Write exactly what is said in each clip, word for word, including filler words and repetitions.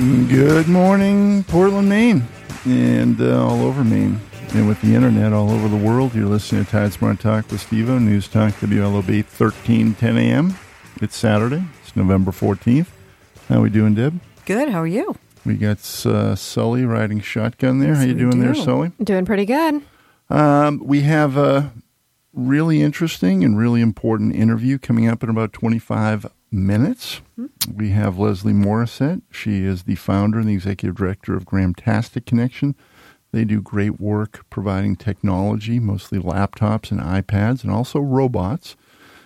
Good morning, Portland, Maine, and uh, all over Maine, and with the internet all over the world. You're listening to Tide Smart Talk with Steve-O, News Talk W L O B, thirteen ten a.m. It's Saturday. It's November fourteenth. How we doing, Deb? Good. How are you? We got uh, Sully riding shotgun there. Yes, How you doing do. there, Sully? Doing pretty good. Um, we have a really interesting and really important interview coming up in about twenty-five minutes. Mm-hmm. We have Leslie Morissette. She is the founder and the executive director of Gramtastic Connection. They do great work providing technology, mostly laptops and iPads, and also robots,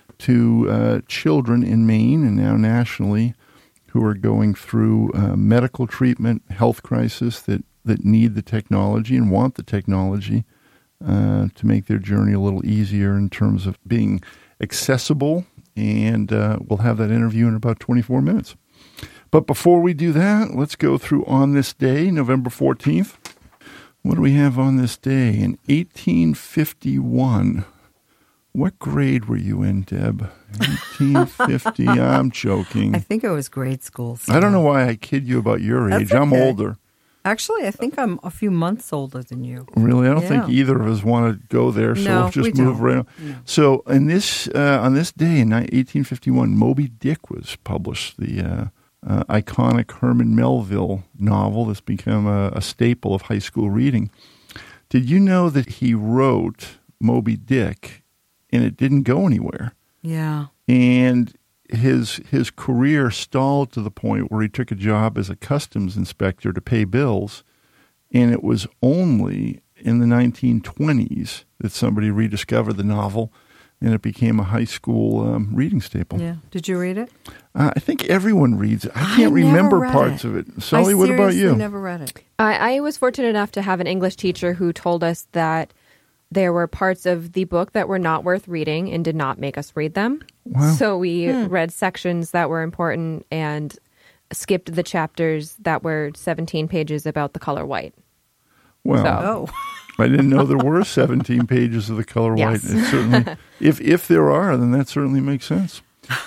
to uh, children in Maine and now nationally who are going through uh, medical treatment, health crisis that, that need the technology and want the technology uh, to make their journey a little easier in terms of being accessible. And uh, we'll have that interview in about twenty-four minutes. But before we do that, let's go through on this day, November fourteenth. What do we have on this day? In eighteen fifty-one. What grade were you in, Deb? eighteen fifty. I'm joking. I think it was grade school. So. I don't know why I kid you about your age. That's okay. I'm older. Actually, I think I'm a few months older than you. Really? I don't yeah. think either of us want to go there, so no, we'll just we move don't. right on. No. So in this, uh, on this day in eighteen fifty-one, Moby Dick was published, the uh, uh, iconic Herman Melville novel that's become a, a staple of high school reading. Did you know that he wrote Moby Dick and it didn't go anywhere? Yeah. And his his career stalled to the point where he took a job as a customs inspector to pay bills, and it was only in the nineteen twenties that somebody rediscovered the novel, and it became a high school um, reading staple. Yeah. Did you read it? Uh, I think everyone reads it. I can't I never remember read parts it. of it. Sully, I what about you? I never read it. I, I was fortunate enough to have an English teacher who told us that there were parts of the book that were not worth reading and did not make us read them. Wow. So we Hmm. read sections that were important and skipped the chapters that were seventeen pages about the color white. Well, So- Oh. I didn't know there were seventeen pages of the color Yes. white. It certainly, if if there are, then that certainly makes sense.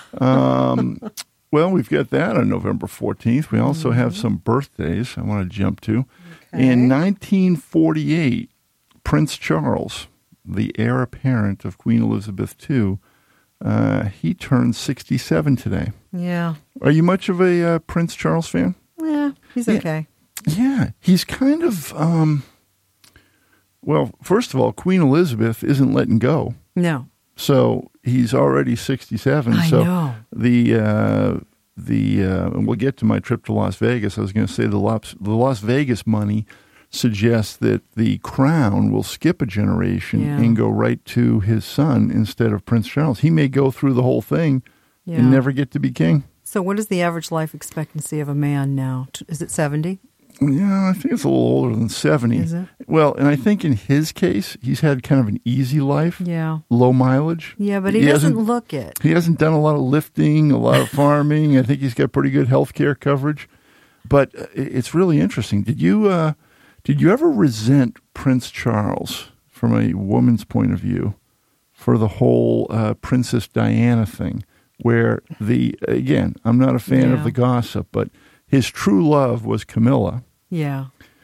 Um, well, we've got that on November fourteenth. We also have some birthdays I want to jump to. Okay. In nineteen forty-eight, Prince Charles, the heir apparent of Queen Elizabeth the Second, uh, he turned sixty-seven today. Yeah. Are you much of a uh, Prince Charles fan? Yeah. He's Yeah. okay. Yeah, he's kind of, um, well, first of all, Queen Elizabeth isn't letting go. No. So he's already sixty-seven. I so know. the, uh, the uh, and we'll get to my trip to Las Vegas. I was going to say the Las, the Las Vegas money suggests that the crown will skip a generation Yeah. and go right to his son instead of Prince Charles. He may go through the whole thing Yeah. and never get to be king. So what is the average life expectancy of a man now? T- Is it seventy? Yeah, I think it's a little older than seventy. Is it? Well, and I think in his case, he's had kind of an easy life, Yeah. low mileage. Yeah, but he, He doesn't hasn't- look it. He hasn't done a lot of lifting, a lot of farming. I think he's got pretty good health care coverage. But uh, it's really interesting. Did you uh, did you ever resent Prince Charles from a woman's point of view for the whole uh, Princess Diana thing? Where the, again, I'm not a fan Yeah. of the gossip, but his true love was Camilla. Yeah.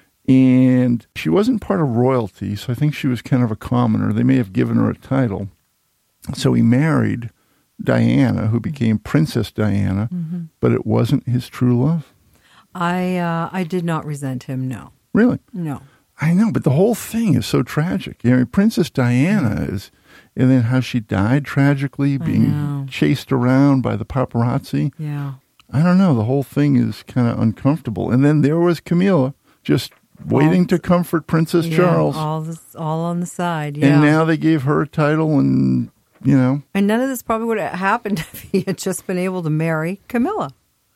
And she wasn't part of royalty, so I think she was kind of a commoner. They may have given her a title. So he married Diana, who became Princess Diana, Mm-hmm. but it wasn't his true love. I uh, I did not resent him, no. Really? No. I know, but the whole thing is so tragic. You know, Princess Diana is, and then how she died tragically, I being know. chased around by the paparazzi. Yeah. I don't know. The whole thing is kind of uncomfortable. And then there was Camilla just waiting All- to comfort Princess Yeah, Charles. all this, all on the side, yeah. And now they gave her a title, and, you know. And none of this probably would have happened if he had just been able to marry Camilla.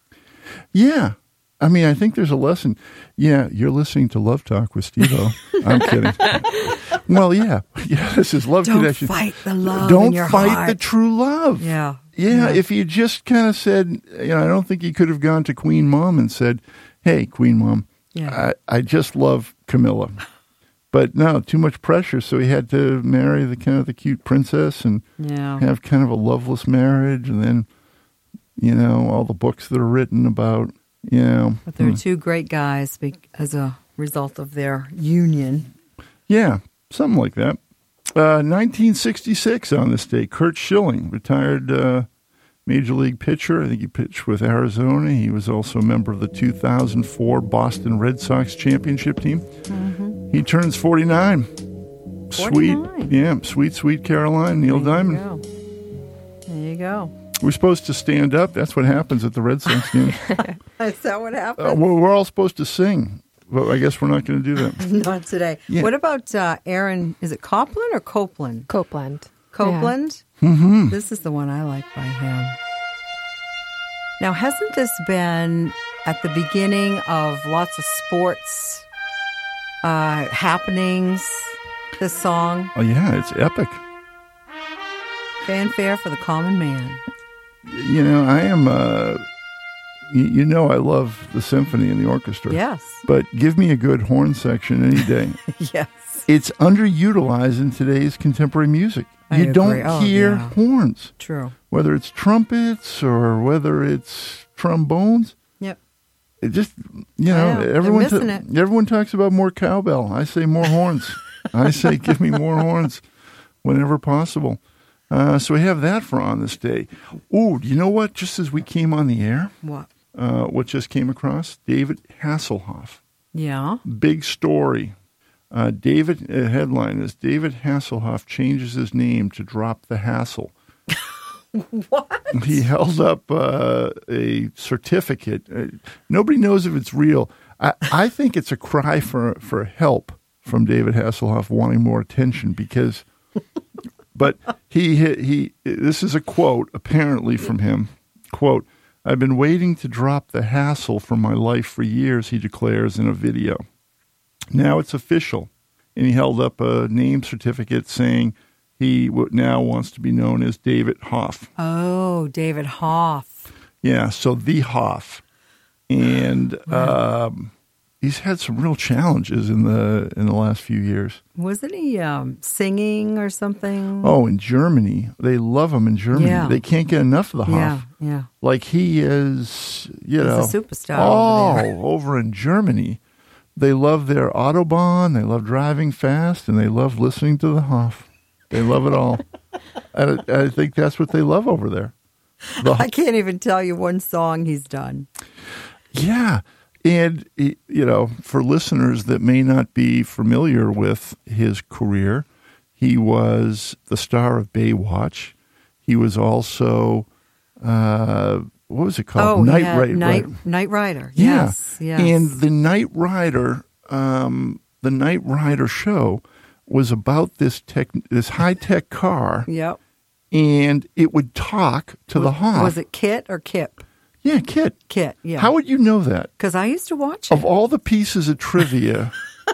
Yeah. I mean, I think there's a lesson. Yeah, you're listening to Love Talk with Steve-O. I'm kidding. Well, yeah. Yeah, this is Love Don't Connection. fight the love Don't in your fight heart. the true love. Yeah. Yeah, if he just kind of said, you know, I don't think he could have gone to Queen Mom and said, hey, Queen Mom, Yeah. I, I just love Camilla. But no, too much pressure, so he had to marry the kind of the cute princess and Yeah. have kind of a loveless marriage. And then, you know, all the books that are written about Yeah. But they're Hmm. two great guys be- as a result of their union. Yeah, something like that. Uh, nineteen sixty-six on this day, Curt Schilling, retired uh, Major League pitcher. I think he pitched with Arizona. He was also a member of the two thousand four Boston Red Sox championship team. Mm-hmm. He turns forty-nine. forty-nine. Sweet, yeah, sweet, sweet Caroline, Neil There you Diamond. go. There you go. We're supposed to stand up. That's what happens at the Red Sox game. Is that what happened? uh, we're, we're all supposed to sing, but I guess we're not going to do that. Not today. Yeah. What about uh, Aaron? Is it Copland or Copeland? Copeland. Copeland? Mm-hmm. This is the one I like by him. Now, hasn't this been at the beginning of lots of sports uh, happenings, this song? Oh, yeah, it's epic. Fanfare for the Common Man. You know, I am, uh, you, you know, I love the symphony and the orchestra. Yes. But give me a good horn section any day. Yes. It's underutilized in today's contemporary music. I You agree. don't Oh, hear yeah. horns, True. whether it's trumpets or whether it's trombones. Yep. It just, you know, I know. They're everyone missing ta- it. everyone talks about more cowbell. I say more horns. I say give me more horns whenever possible. Uh, so we have that for on this day. Ooh, do you know what? Just as we came on the air, What? uh, what just came across? David Hasselhoff. Yeah. Big story. Uh, David, uh, headline is David Hasselhoff changes his name to drop the hassle. What? He held up uh, a certificate. Uh, nobody knows if it's real. I, I think it's a cry for for help from David Hasselhoff wanting more attention because, but he, he, he this is a quote apparently from him. Quote, "I've been waiting to drop the hassle from my life for years," he declares in a video. Now it's official. And he held up a name certificate saying he w- now wants to be known as David Hoff. Oh, David Hoff. Yeah, so the Hoff. And um, he's had some real challenges in the in the last few years. Wasn't he um, singing or something? Oh, in Germany. They love him in Germany. Yeah. They can't get enough of the Hoff. yeah, yeah. Like he is, you He's know. a superstar Oh, over there. over in Germany. They love their Autobahn. They love driving fast. And they love listening to the Hoff. They love it all. I, I think that's what they love over there. The I can't even tell you one song he's done. Yeah. And, he- you know, for listeners that may not be familiar with his career, he was the star of Baywatch. He was also, uh, what was it called? Oh, Knight yeah, Rider. Knight, Knight Rider. Yeah. Yes, yes. And the Knight Rider, um, the Knight Rider show was about this tech, this high-tech car, Yep. and it would talk to the Hoff. Was it Kit or Kip? Yeah, Kit. Kit, yeah. How would you know that? Because I used to watch it. Of all the pieces of trivia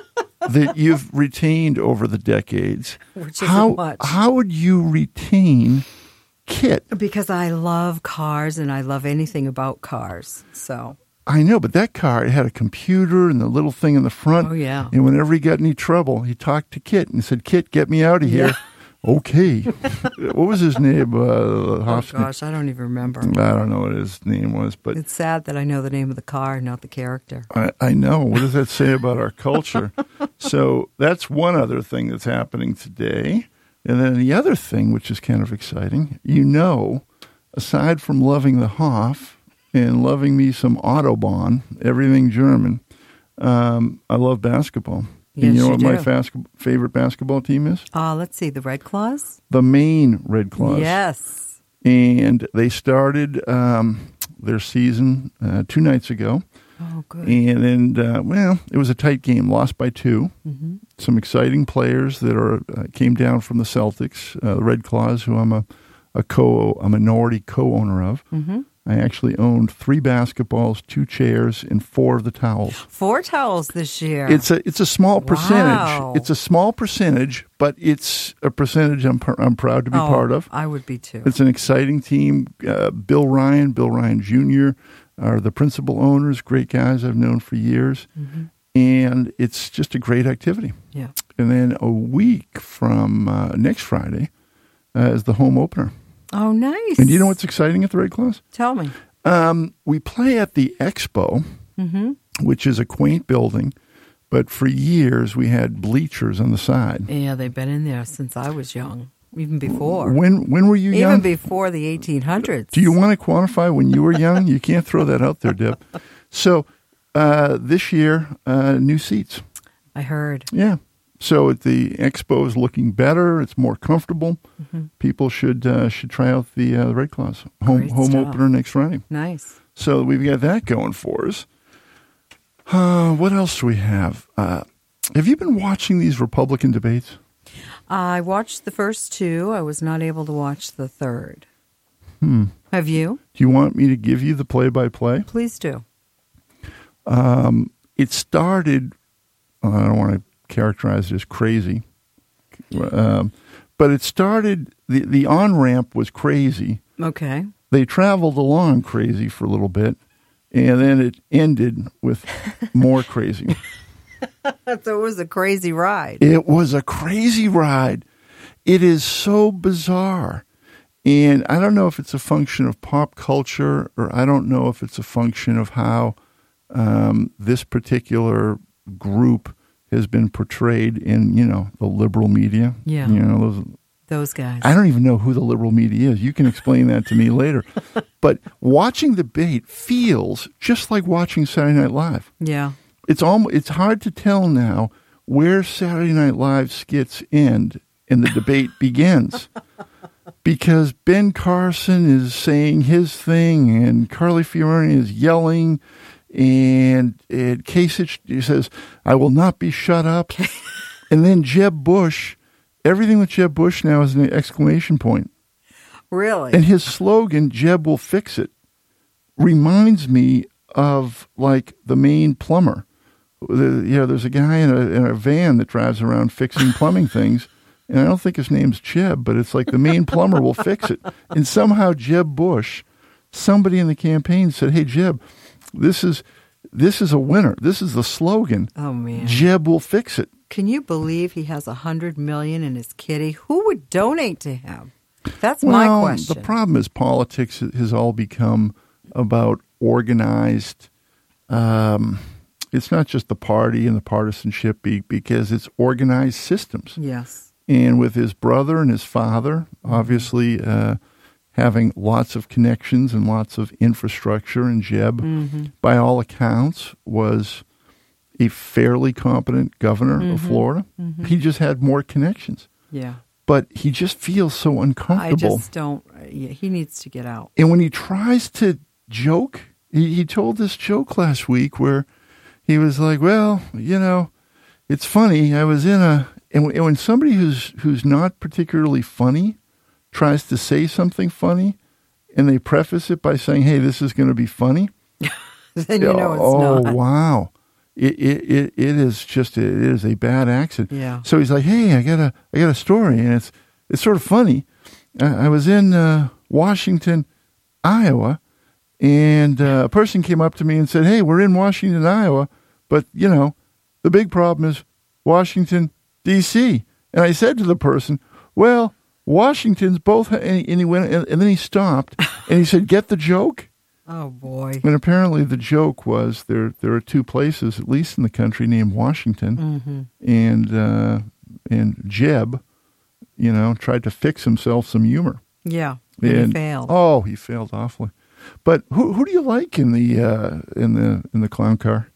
that you've retained over the decades, Which isn't how much. how would you retain Kit? Because I love cars and I love anything about cars. So, I know, but that car, it had a computer and the little thing in the front. Oh, yeah. And whenever he got any trouble, he talked to Kit and said, "Kit, get me out of here." Yeah. Okay. What was his name? Uh, oh Hoff's name? gosh, I don't even remember. I don't know what his name was, but It's sad that I know the name of the car, not the character. I, I know. What does that say about our culture? So that's one other thing that's happening today. And then the other thing, which is kind of exciting, you know, aside from loving the Hoff and loving me some Autobahn, everything German, um, I love basketball. Yes, and you know you what my do. fas- favorite basketball team is? Uh, let's see, the Red Claws? The Maine Red Claws. Yes. And they started um, their season uh, two nights ago. Oh, good. And then, uh, well, it was a tight game, lost by two. Mm-hmm. Some exciting players that are uh, came down from the Celtics, uh, the Red Claws, who I'm a a co a minority co-owner of. Mm-hmm. I actually owned three basketballs, two chairs, and four of the towels. Four towels this year. It's a it's a small percentage. Wow. It's a small percentage, but it's a percentage I'm pr- I'm proud to be Oh, part of. I would be too. It's an exciting team. Uh, Bill Ryan, Bill Ryan Junior are the principal owners, great guys I've known for years. Mm-hmm. And it's just a great activity. Yeah. And then a week from uh, next Friday uh, is the home opener. Oh, nice. And do you know what's exciting at the Red Claws? Tell me. Um, we play at the Expo, Mm-hmm. which is a quaint building, but for years we had bleachers on the side. Yeah, they've been in there since I was young, even before. When when were you even young? before the eighteen hundreds. Do you want to quantify when you were young? You can't throw that out there, Deb. So uh, this year, uh, new seats. I heard. Yeah. So at the Expo is looking better. It's more comfortable. Mm-hmm. People should uh, should try out the uh, Red Claws home Great home stuff. opener next Friday. Nice. So we've got that going for us. Uh, what else do we have? Uh, have you been watching these Republican debates? I watched the first two. I was not able to watch the third. Hmm. Have you? Do you want me to give you the play-by-play? Please do. Um, it started, uh, I don't want to characterize it as crazy, um, but it started, the, the on-ramp was crazy. Okay. They traveled along crazy for a little bit, and then it ended with more crazy. So it was a crazy ride. It was a crazy ride. It is so bizarre. And I don't know if it's a function of pop culture, or I don't know if it's a function of how um, this particular group has been portrayed in, you know, the liberal media. Yeah. You know, those, Those guys. I don't even know who the liberal media is. You can explain that to me later. But watching the debate feels just like watching Saturday Night Live. Yeah. It's almost, it's hard to tell now where Saturday Night Live skits end and the debate begins. Because Ben Carson is saying his thing and Carly Fiorina is yelling and, and Kasich says, I will not be shut up. And then Jeb Bush, everything with Jeb Bush now is an exclamation point. Really? And his slogan, Jeb will fix it, reminds me of like the Maine plumber. The, you know, there's a guy in a, in a van that drives around fixing plumbing things. And I don't think his name's Jeb, but it's like the Maine plumber will fix it. And somehow Jeb Bush, somebody in the campaign said, hey, Jeb, this is this is a winner. This is the slogan. Oh, man. Jeb will fix it. Can you believe he has a hundred million in his kitty? Who would donate to him? That's well, my question. The problem is politics has all become about organized. Um, it's not just the party and the partisanship be, because it's organized systems. Yes. And with his brother and his father, obviously uh, having lots of connections and lots of infrastructure, and Jeb, mm-hmm. by all accounts, was a fairly competent governor mm-hmm. of Florida. Mm-hmm. He just had more connections. Yeah. But he just feels so uncomfortable. I just don't. Yeah, he needs to get out. And when he tries to joke, he, he told this joke last week where he was like, well, you know, it's funny. I was in a, and when somebody who's who's not particularly funny tries to say something funny and they preface it by saying, hey, this is going to be funny. Then you know it's oh, not. Oh, wow. It, it it it is just, it is a bad accident. Yeah. So he's like, hey, I got a, I got a story, and it's, it's sort of funny. I, I was in uh, Washington, Iowa, and uh, a person came up to me and said, hey, we're in Washington, Iowa, but, you know, the big problem is Washington, D C And I said to the person, well, Washington's both, and he went, and then he stopped, and he said, get the joke? Oh, boy. And apparently the joke was there there are two places, at least in the country, named Washington, Mm-hmm. and uh, and Jeb, you know, tried to fix himself some humor. Yeah, and and he failed. Oh, he failed awfully. But who who do you like in the uh, in the in the clown car?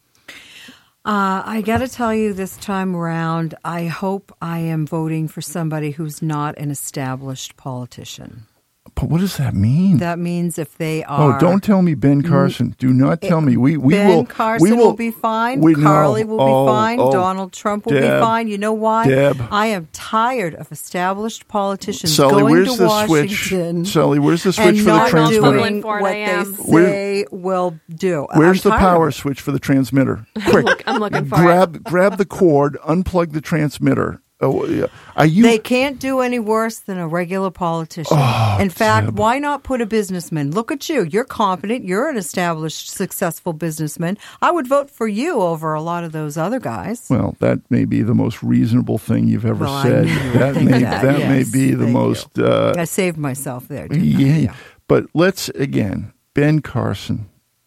Uh, I got to tell you, this time around, I hope I am voting for somebody who's not an established politician. But what does that mean? That means if they are. Oh, don't tell me Ben Carson. Do not tell me. We we Ben will. Carson we will, will be fine. We, no. Carly will oh, be fine. Oh, Donald Trump will Deb, be fine. You know why? Deb. I am tired of established politicians Sully, going where's to the Washington. switch? Sully, where's the switch and for the not transmitter? doing Florida, what I am. they Where- say will do. Where's I'm the tired of power it. switch for the transmitter? Quick, Look, I'm looking for grab it. grab the cord, unplug the transmitter. Oh, yeah. Are you? They can't do any worse than a regular politician. Oh, In fact, Deb. why not put a businessman? Look at you. You're competent. You're an established, successful businessman. I would vote for you over a lot of those other guys. Well, that may be the most reasonable thing you've ever Well, I said. knew you would That think may that, that yes. may be the Thank most. you. Uh, I saved myself there. Didn't I? yeah, but let's again. Ben Carson.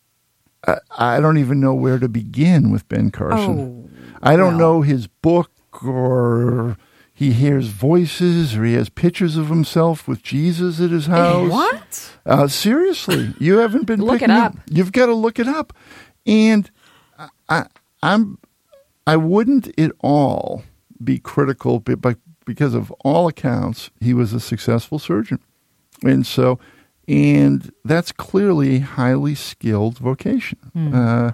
I, I don't even know where to begin with Ben Carson. Oh, I don't well. know his book, or he hears voices, or he has pictures of himself with Jesus at his house. What? Uh, seriously, you haven't been Look it picking up. You've got to look it up. And I, I, I'm, I wouldn't at all be critical, but, but because of all accounts, he was a successful surgeon. And so, and that's clearly a highly skilled vocation. Hmm. Uh,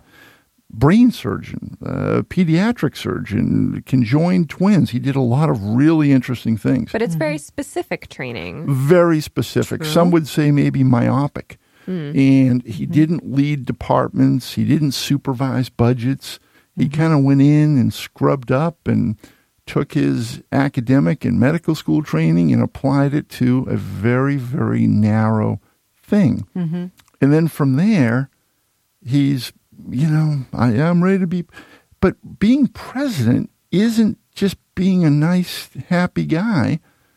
brain surgeon, uh, pediatric surgeon, conjoined twins. He did a lot of really interesting things. But it's very specific training. Very specific. True. Some would say maybe myopic. And he didn't lead departments. He didn't supervise budgets. He kind of went in and scrubbed up and took his academic and medical school training and applied it to a very, very narrow thing. Mm-hmm. And then from there, he's, you know, I am ready to be. But being president isn't just being a nice, happy guy.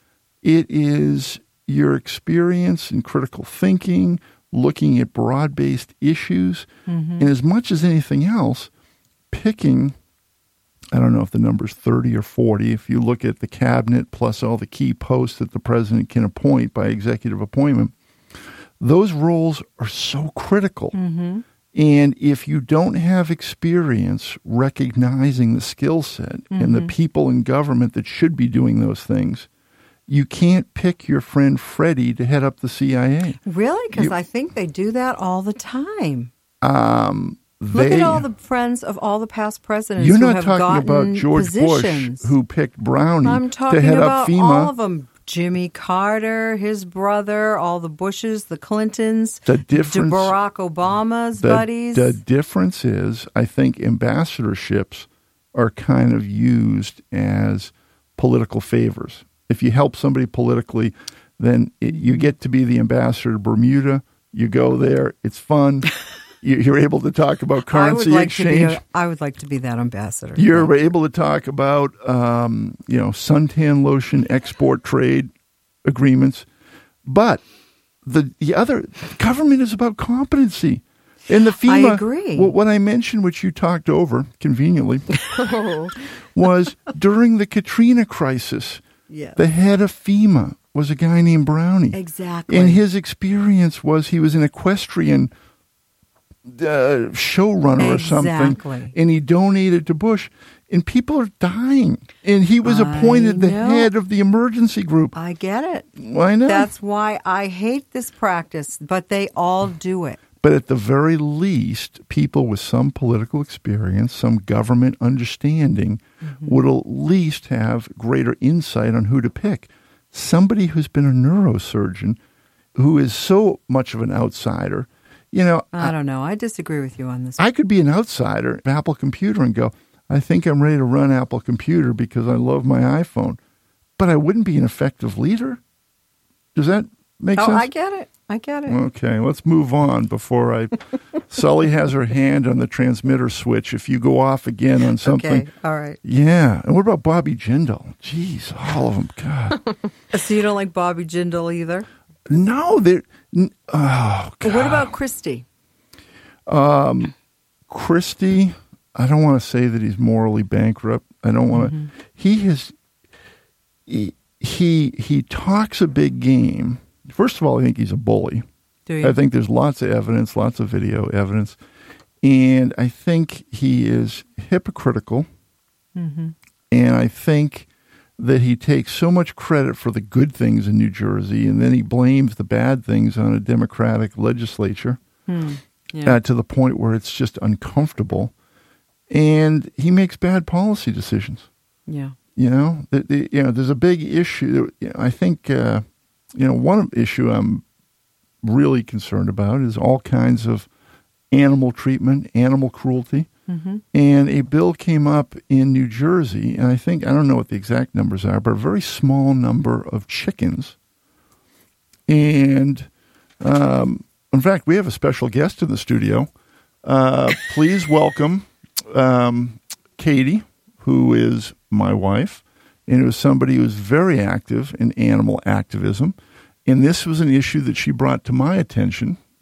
It is your experience in critical thinking, looking at broad-based issues, Mm-hmm. and as much as anything else, picking, I don't know if the number's thirty or forty, if you look at the cabinet plus all the key posts that the president can appoint by executive appointment, those roles are so critical. Mm-hmm. And if you don't have experience recognizing the skill set Mm-hmm. and the people in government that should be doing those things, you can't pick your friend Freddie to head up the C I A. Really? Because You- I think they do that all the time. Um, Look they, at all the friends of all the past presidents You're who not have talking gotten about George positions. Bush, who picked Brownie I'm to talking head about up FEMA. all of them. Jimmy Carter, his brother, all the Bushes, the Clintons, The difference- Barack Obama's The, buddies. the difference is, I think ambassadorships are kind of used as political favors. If you help somebody politically, then it, you get to be the ambassador to Bermuda. You go there. It's fun. You- You're able to talk about I would currency like exchange. to be. A, I would like to be that ambassador. You're able to talk about, um, you know, suntan lotion export trade agreements. But the the other government is about competency. And the FEMA, I agree. What, what I mentioned, which you talked over conveniently, was during the Katrina crisis, Yes. the head of FEMA was a guy named Brownie. Exactly. And his experience was he was an equestrian uh, showrunner or something, Exactly. and he donated to Bush. And people are dying. And he was I appointed the know. head of the emergency group. I get it. Why not? That's why I hate this practice, but they all do it. But at the very least, people with some political experience, some government understanding, Mm-hmm. would at least have greater insight on who to pick. Somebody who's been a neurosurgeon, who is so much of an outsider. You know, I don't know. I disagree with you on this. I could be an outsider of Apple Computer and go, I think I'm ready to run Apple Computer because I love my iPhone. But I wouldn't be an effective leader. Does that make oh, sense? I get it. I get it. Okay, let's move on before I. Sully has her hand on the transmitter switch. If you go off again on something. Okay. All right. Yeah. And what about Bobby Jindal? Jeez, all of them. God. So you don't like Bobby Jindal either? No, they're. n- Oh, God. What about Christie? Christie, I don't want to say that he's morally bankrupt. I don't want to. He has. He, he he talks a big game. First of all, I think he's a bully. Do you? I think there's lots of evidence, lots of video evidence, and I think he is hypocritical. Mm-hmm. And I think that he takes so much credit for the good things in New Jersey, and then he blames the bad things on a Democratic legislature. Hmm. Yeah. Uh, to the point where it's just uncomfortable, and he makes bad policy decisions. yeah. You know, the, the, you know, there's a big issue. You know, I think, uh, you know, one issue I'm really concerned about is all kinds of animal treatment, animal cruelty, Mm-hmm. and a bill came up in New Jersey, and I think I don't know what the exact numbers are, but a very small number of chickens, and. Um, In fact, we have a special guest in the studio. Uh, please welcome um, Katie, who is my wife, and who is somebody who is very active in animal activism. And this was an issue that she brought to my attention,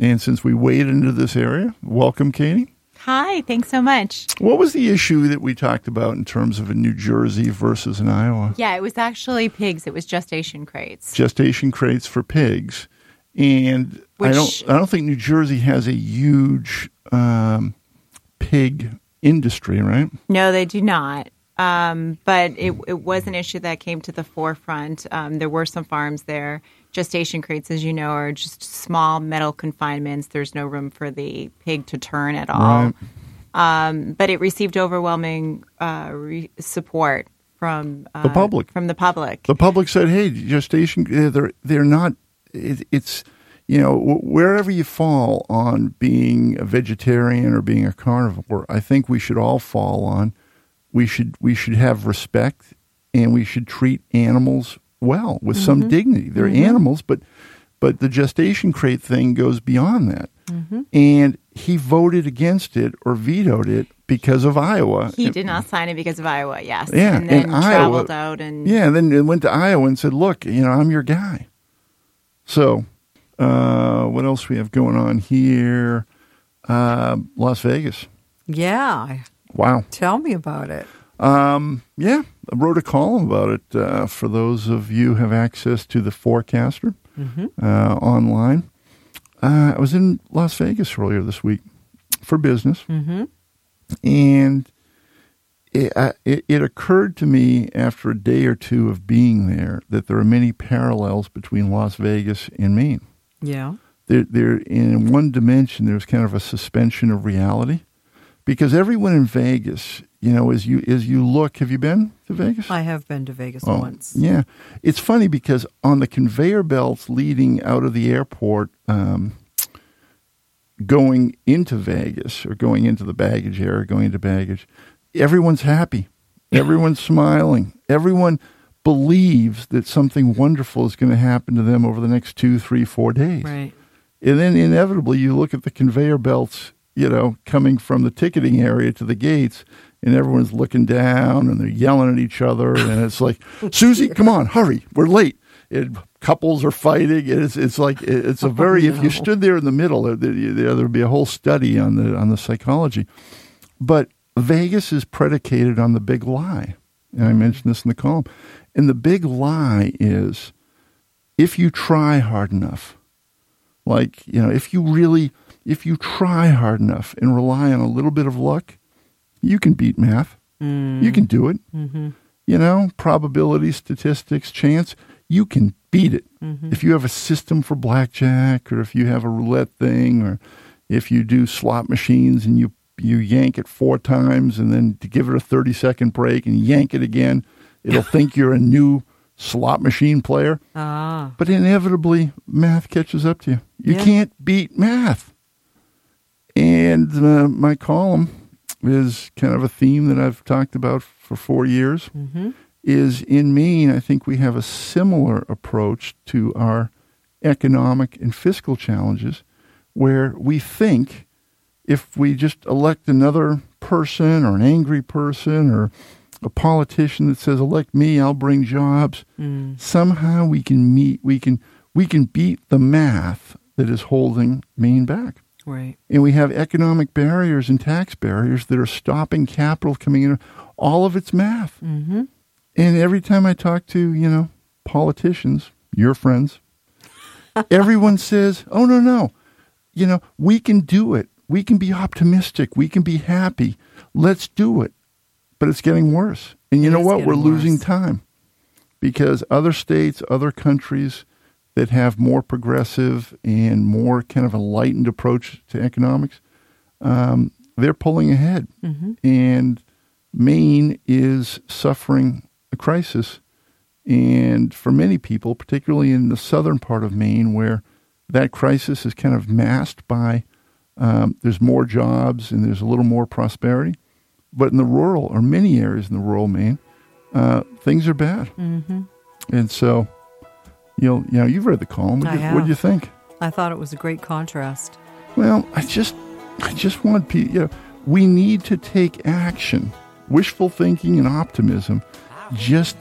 And since we waded into this area, welcome, Katie. Hi, thanks so much. What was the issue that we talked about in terms of in New Jersey versus in Iowa? Yeah, it was actually pigs. It was gestation crates. Gestation crates for pigs. And Which, I don't I don't think New Jersey has a huge um, pig industry, right? No, they do not. Um, but it, it was an issue that came to the forefront. Um, there were some farms there. Gestation crates, as you know, are just small metal confinements. There's no room for the pig to turn at all. Right. Um, but it received overwhelming uh, re- support from uh, the public. From the public, the public said, "Hey, gestation, they're they're not. It, it's you know wherever you fall on being a vegetarian or being a carnivore, I think we should all fall on." We should we should have respect, and we should treat animals well with mm-hmm. some dignity. They're mm-hmm. animals, but but the gestation crate thing goes beyond that. Mm-hmm. And he voted against it or vetoed it because of Iowa. He did not sign it because of Iowa. Yes, yeah, and then and traveled Iowa, out and yeah, and then went to Iowa and said, "Look, you know, I'm your guy." So, uh, what else we have going on here? Uh, Las Vegas. Yeah. Wow. Tell me about it. Um, yeah, I wrote a column about it uh, for those of you who have access to the Forecaster mm-hmm. uh, online. Uh, I was in Las Vegas earlier this week for business, mm-hmm. and it, uh, it, it occurred to me after a day or two of being there that there are many parallels between Las Vegas and Maine. Yeah. There, there, in one dimension, there's kind of a suspension of reality. Because everyone in Vegas, you know, as you as you look, have you been to Vegas? I have been to Vegas oh, once. Yeah. It's funny because on the conveyor belts leading out of the airport, um, going into Vegas or going into the baggage area, going into baggage, everyone's happy. Everyone's smiling. Everyone believes that something wonderful is going to happen to them over the next two, three, four days. Right. And then inevitably you look at the conveyor belts, you know, coming from the ticketing area to the gates, and everyone's looking down and they're yelling at each other. And it's like, Susie, come on, hurry, we're late. It, couples are fighting. It's it's like it's a very. Oh, no. If you stood there in the middle, there there would be a whole study on the on the psychology. But Vegas is predicated on the big lie, and I mentioned this in the column. And the big lie is, if you try hard enough, like you know, if you really. If you try hard enough and rely on a little bit of luck, you can beat math. Mm. You can do it. Mm-hmm. You know, probability, statistics, chance, you can beat it. Mm-hmm. If you have a system for blackjack, or if you have a roulette thing, or if you do slot machines and you, you yank it four times and then to give it a thirty-second break and yank it again, it'll think you're a new slot machine player. Ah. But inevitably, math catches up to you. You yeah. can't beat math. And uh, my column is kind of a theme that I've talked about for four years, mm-hmm. is in Maine, I think we have a similar approach to our economic and fiscal challenges, where we think if we just elect another person or an angry person or a politician that says, elect me, I'll bring jobs, mm. somehow we can meet, we can, we can beat the math that is holding Maine back. Right. And we have economic barriers and tax barriers that are stopping capital coming in. All of it's math. Mm-hmm. And every time I talk to, you know, politicians, your friends, everyone says, oh, no, no. You know, we can do it. We can be optimistic. We can be happy. Let's do it. But it's getting worse. And you it know what? We're losing worse. time because other states, other countries that have more progressive and more kind of enlightened approach to economics, um, they're pulling ahead. Mm-hmm. And Maine is suffering a crisis. And for many people, particularly in the southern part of Maine, where that crisis is kind of masked by um, there's more jobs and there's a little more prosperity. But in the rural, or many areas in the rural Maine, uh, things are bad. Mm-hmm. And so... You'll, you know, you've read the column. What did you think? I thought it was a great contrast. Well, I just, I just want people. You know, we need to take action. Wishful thinking and optimism, just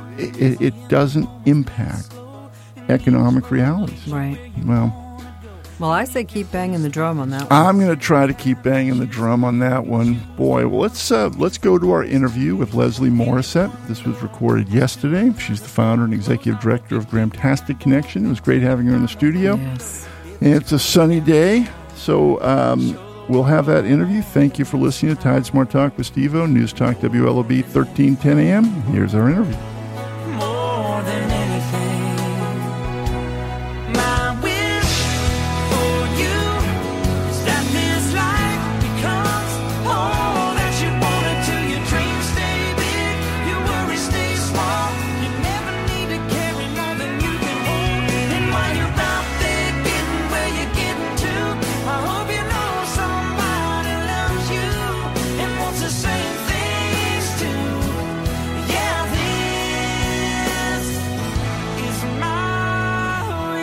it, it doesn't impact economic realities. Right. Well, Well, I say keep banging the drum on that one. I'm going to try to keep banging the drum on that one. Boy, well, let's uh, let's go to our interview with Leslie Morissette. This was recorded yesterday. She's the founder and executive director of Gramtastic Connection. It was great having her in the studio. Yes. And it's a sunny day, so um, we'll have that interview. Thank you for listening to Tide Smart Talk with Steve-O, News Talk W L O B thirteen ten A M. Here's our interview. More than anything, my wish for you is that this life becomes all that you wanted to. Your dreams stay big, your worries stay small. You never need to carry more than you can hold. And while you're out there getting where you're getting to, I hope you know somebody loves you and wants the same things too. Yeah, this is my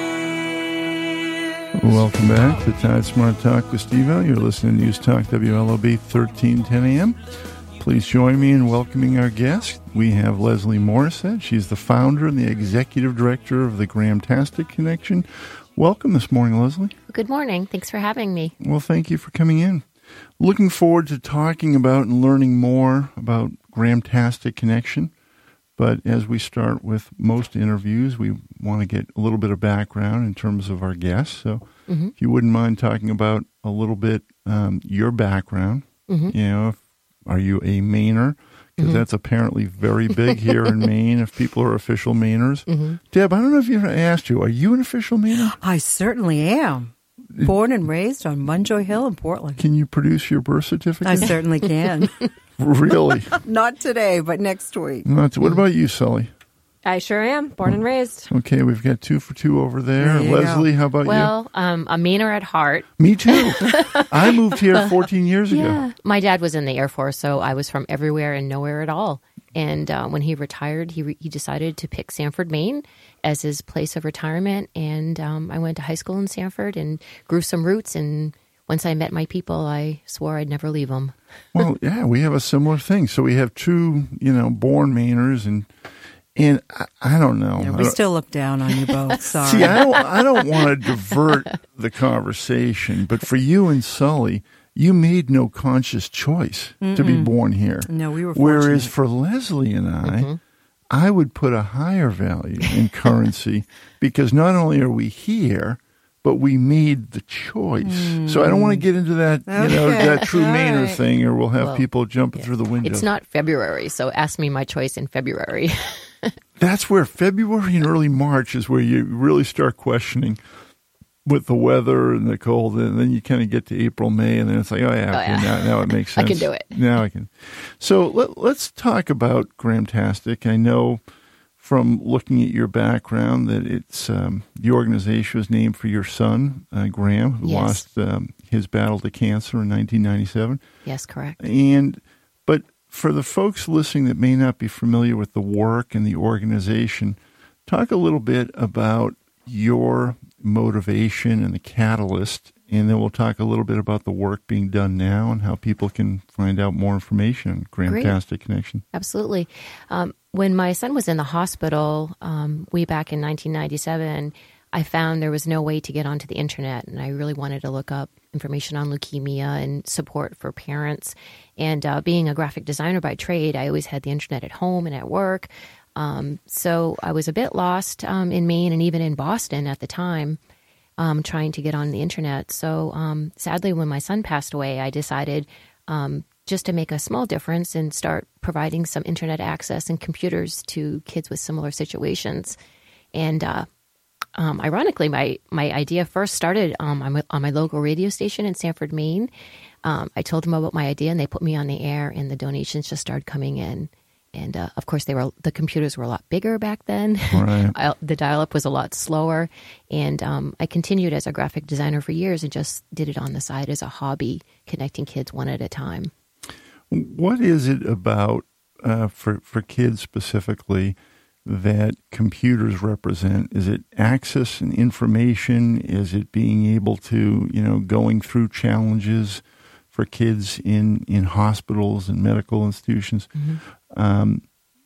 wish. Welcome back to Tide Smart Talk with Steve-O. You're listening to News Talk W L O B thirteen ten A M. Please join me in welcoming our guest. We have Leslie Morissette. She's the founder and the executive director of the Gramtastic Connection. Welcome this morning, Leslie. Good morning. Thanks for having me. Well, thank you for coming in. Looking forward to talking about and learning more about Gramtastic Connection. But as we start with most interviews, we want to get a little bit of background in terms of our guests. So Mm-hmm. if you wouldn't mind talking about a little bit um, your background, Mm-hmm. you know, if, are you a Mainer? Because Mm-hmm. that's apparently very big here in Maine if people are official Mainers. Mm-hmm. Deb, I don't know if you asked you, are you an official Mainer? I certainly am. Born and raised on Munjoy Hill in Portland. Can you produce your birth certificate? I certainly can. Really? Not today, but next week. Not- What about you, Sully? I sure am. Born and raised. Okay, we've got two for two over there. There you Leslie, how about Well, um, a Mainer at heart. you? Me too. I moved here fourteen years ago. Yeah. My dad was in the Air Force, so I was from everywhere and nowhere at all. And uh, when he retired, he re- he decided to pick Sanford, Maine as his place of retirement. And um, I went to high school in Sanford and grew some roots. And once I met my people, I swore I'd never leave them. Well, yeah, we have a similar thing. So we have two, you know, born Mainers, and and I, I don't know. Yeah, I we don't- still look down on you both. Sorry. See, I don't, I don't want to divert the conversation, but for you and Sully, you made no conscious choice to be born here. No, we were Whereas fortunate. for Leslie and I, Mm-hmm. I would put a higher value in currency because not only are we here, but we made the choice. So I don't want to get into that, you know, Okay. that true All Mainer right. thing, or we'll have Well, people jumping through the window. It's not February, so ask me my choice in February. That's where February and early March is where you really start questioning with the weather and the cold, and then you kind of get to April, May, and then it's like, oh yeah, okay, yeah. Now, now it makes I sense. can do it. Now I can. So let, let's talk about Gramtastic. I know from looking at your background that it's um, the organization was named for your son, uh, Graham, who Yes. lost um, his battle to cancer in nineteen ninety-seven. Yes, correct. And but for the folks listening that may not be familiar with the work and the organization, talk a little bit about your motivation and the catalyst, and then we'll talk a little bit about the work being done now and how people can find out more information on Gramtastic Connection. Absolutely. Um, when my son was in the hospital um, way back in nineteen ninety-seven, I found there was no way to get onto the internet, and I really wanted to look up information on leukemia and support for parents. And uh, being a graphic designer by trade, I always had the internet at home and at work. Um, so I was a bit lost um, in Maine and even in Boston at the time, um, trying to get on the internet. So um, sadly, when my son passed away, I decided um, just to make a small difference and start providing some internet access and computers to kids with similar situations. And uh, um, ironically, my, my idea first started um, on, my, on my local radio station in Sanford, Maine. Um, I told them about my idea, and they put me on the air, and the donations just started coming in. And uh, of course, they were the computers were a lot bigger back then. Right. I, the dial-up was a lot slower, and um, I continued as a graphic designer for years and just did it on the side as a hobby, connecting kids one at a time. What is it about uh, for for kids specifically that computers represent? Is it access and information? Is it being able to, you know, going through challenges for kids in, in hospitals and medical institutions? Mm-hmm. Um,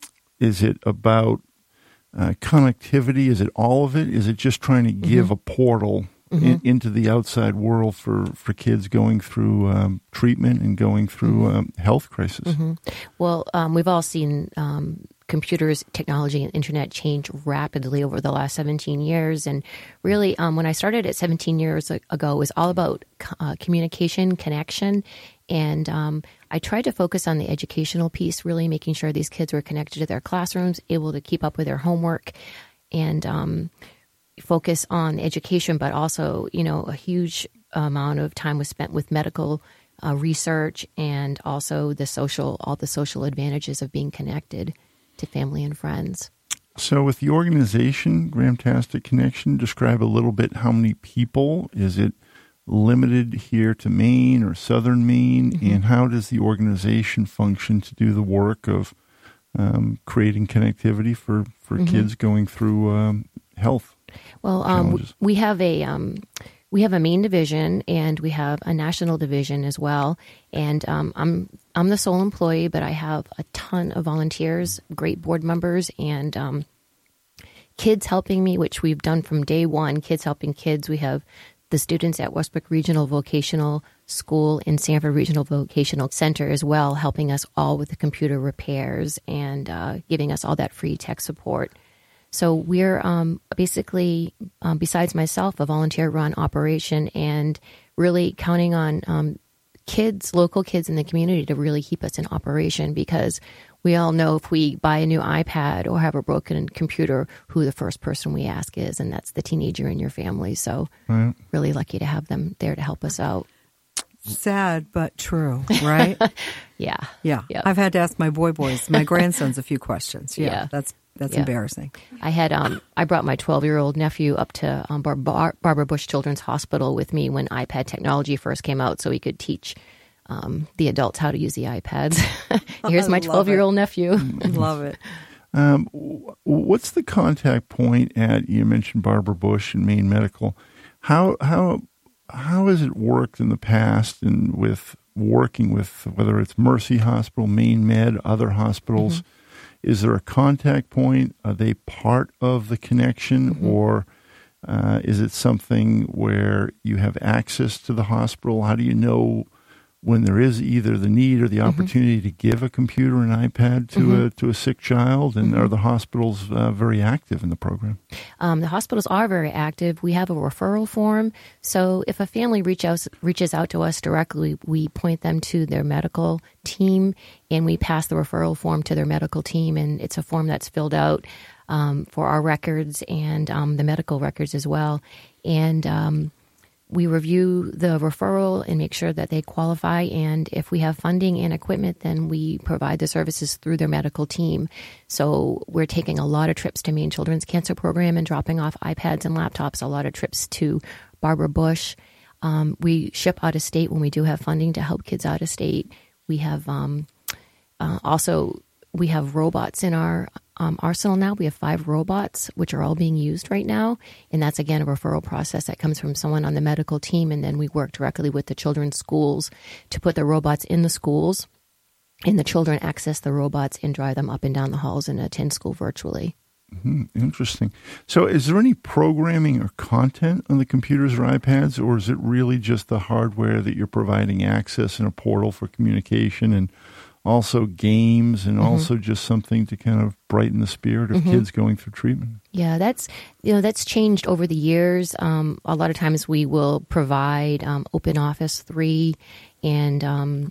is it about uh, connectivity? Is it all of it? Is it just trying to give Mm-hmm. a portal in, into the outside world for, for kids going through um, treatment and going through um, health crisis. Mm-hmm. Well, um, we've all seen um, computers, technology, and internet change rapidly over the last seventeen years. And really, um, when I started at seventeen years ago, it was all about uh, communication, connection. And um, I tried to focus on the educational piece, really making sure these kids were connected to their classrooms, able to keep up with their homework, and um, focus on education, but also, you know, a huge amount of time was spent with medical uh, research and also the social, all the social advantages of being connected to family and friends. So with the organization, Gramtastic Connection, describe a little bit how many people. Is it limited here to Maine or southern Maine? Mm-hmm. And how does the organization function to do the work of um, creating connectivity for, for mm-hmm. kids going through um, health? Well, um, we have a um, we have a Maine division and we have a national division as well. And um, I'm I'm the sole employee, but I have a ton of volunteers, great board members, and um, kids helping me, which we've done from day one. Kids helping kids. We have the students at Westbrook Regional Vocational School and Sanford Regional Vocational Center as well, helping us all with the computer repairs and uh, giving us all that free tech support. So we're um, basically, um, besides myself, a volunteer-run operation and really counting on um, kids, local kids in the community to really keep us in operation, because we all know if we buy a new iPad or have a broken computer, who the first person we ask is, and that's the teenager in your family. So right. Really lucky to have them there to help us out. Sad but true, right? Yeah. Yeah. Yep. I've had to ask my boy boys, my grandsons, a few questions. Yeah. Yeah. That's that's Yeah. embarrassing. I had um, I brought my twelve-year-old nephew up to um, Bar- Bar- Barbara Bush Children's Hospital with me when iPad technology first came out, so he could teach um, the adults how to use the iPads. Here's my twelve-year-old nephew. Love it. Um, what's the contact point at? You mentioned Barbara Bush and Maine Medical. How how how has it worked in the past, and with working with whether it's Mercy Hospital, Maine Med, other hospitals? Mm-hmm. Is there a contact point? Are they part of the connection, mm-hmm. or uh, is it something where you have access to the hospital? How do you know when there is either the need or the opportunity mm-hmm. to give a computer and iPad to mm-hmm. a to a sick child? And mm-hmm. are the hospitals uh, very active in the program? Um, the hospitals are very active. We have a referral form. So if a family reach out, reaches out to us directly, we point them to their medical team, and we pass the referral form to their medical team. And it's a form that's filled out um, for our records and um, the medical records as well. And um we review the referral and make sure that they qualify. And if we have funding and equipment, then we provide the services through their medical team. So we're taking a lot of trips to Maine Children's Cancer Program and dropping off iPads and laptops, a lot of trips to Barbara Bush. Um, we ship out of state when we do have funding to help kids out of state. We have um, uh, also, we have robots in our Um, arsenal now. We have five robots, which are all being used right now. And that's, again, a referral process that comes from someone on the medical team. And then we work directly with the children's schools to put the robots in the schools. And the children access the robots and drive them up and down the halls and attend school virtually. Mm-hmm. Interesting. So is there any programming or content on the computers or iPads, or is it really just the hardware that you're providing access and a portal for communication, and also games, and mm-hmm. also just something to kind of brighten the spirit of mm-hmm. kids going through treatment? Yeah, that's, you know, that's changed over the years. Um, a lot of times we will provide um, Open Office three and um,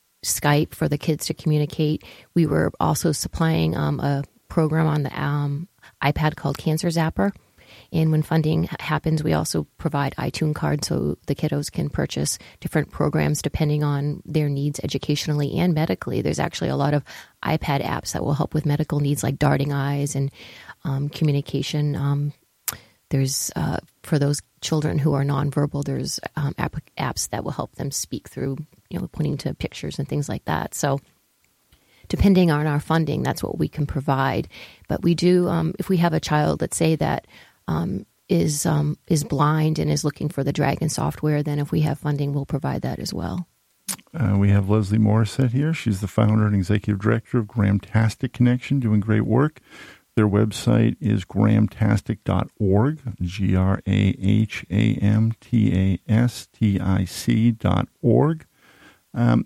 Skype for the kids to communicate. We were also supplying um, a program on the um, iPad called Cancer Zapper. And when funding happens, we also provide iTunes cards so the kiddos can purchase different programs depending on their needs educationally and medically. There's actually a lot of iPad apps that will help with medical needs like darting eyes and um, communication. Um, there's, uh, for those children who are nonverbal, there's um, app- apps that will help them speak through, you know, pointing to pictures and things like that. So depending on our funding, that's what we can provide. But we do, um, if we have a child, let's say that Um, is um, is blind and is looking for the Dragon software, then if we have funding, we'll provide that as well. Uh, we have Leslie Morissette here. She's the founder and executive director of Gramtastic Connection, doing great work. Their website is grahamtastic dot org, G R A H A M T A S T I C dot org. Um,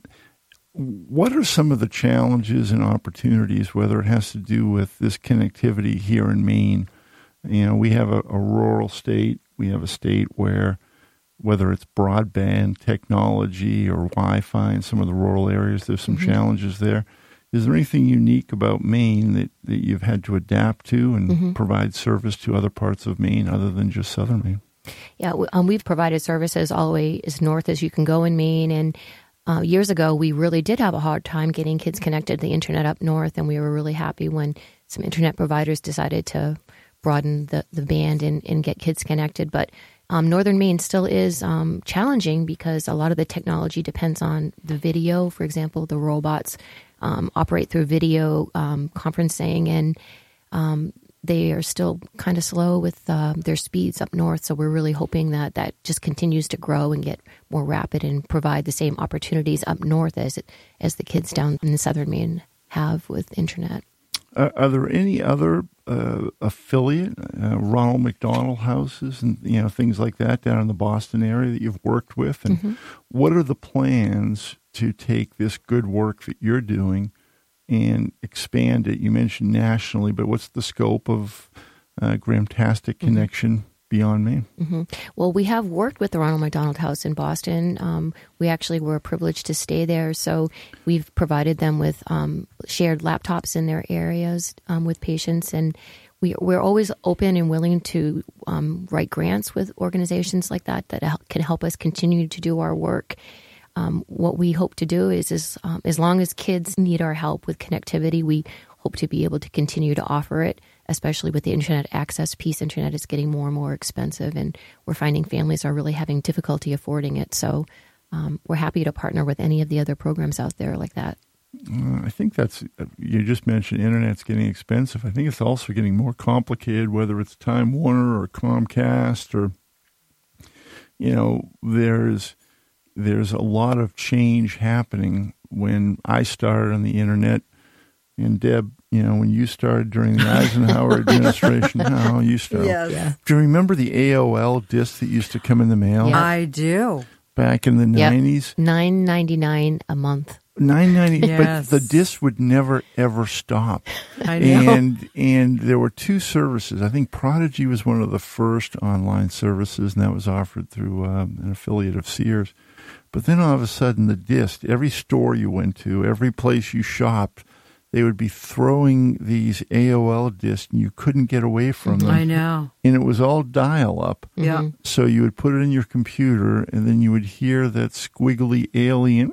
what are some of the challenges and opportunities, whether it has to do with this connectivity here in Maine? You know, we have a, a rural state. We have a state where, whether it's broadband technology or Wi-Fi in some of the rural areas, there's some mm-hmm. challenges there. Is there anything unique about Maine that, that you've had to adapt to and mm-hmm. provide service to other parts of Maine other than just southern Maine? Yeah, um, we've provided services all the way as north as you can go in Maine. And uh, years ago, we really did have a hard time getting kids connected to the internet up north. And we were really happy when some internet providers decided to broaden the, the band and, and get kids connected. But um, northern Maine still is um, challenging because a lot of the technology depends on the video. For example, the robots Um, operate through video um, conferencing, and um, they are still kind of slow with uh, their speeds up north. So we're really hoping that that just continues to grow and get more rapid and provide the same opportunities up north as it, as the kids down in the southern Maine have with internet. Uh, are there any other uh, affiliate uh, Ronald McDonald houses and you know things like that down in the Boston area that you've worked with? And mm-hmm. what are the plans to take this good work that you're doing and expand it? You mentioned nationally, but what's the scope of uh, Grahamtastic mm-hmm. Connection beyond Maine? Mm-hmm. Well, we have worked with the Ronald McDonald House in Boston. Um, we actually were privileged to stay there, so we've provided them with um, shared laptops in their areas um, with patients, and we, we're always open and willing to um, write grants with organizations like that that can help us continue to do our work. Um, what we hope to do is, is um, as long as kids need our help with connectivity, we hope to be able to continue to offer it, especially with the internet access piece. Internet is getting more and more expensive, and we're finding families are really having difficulty affording it. So um, we're happy to partner with any of the other programs out there like that. Uh, I think that's, you just mentioned internet's getting expensive. I think it's also getting more complicated, whether it's Time Warner or Comcast or, you know, there's... There's a lot of change happening. When I started on the internet, and Deb, you know, when you started during the Eisenhower administration, how you started. Yes. Yeah. Do you remember the A O L disc that used to come in the mail? Yeah. I do. Back in the yep. nineties? nine ninety-nine a month. nine ninety, yes. But the disc would never ever stop. I know. And and there were two services. I think Prodigy was one of the first online services, and that was offered through um, an affiliate of Sears. But then all of a sudden, the disc, every store you went to, every place you shopped, they would be throwing these A O L discs, and you couldn't get away from them. I know. And it was all dial-up. Yeah. Mm-hmm. So you would put it in your computer, and then you would hear that squiggly alien.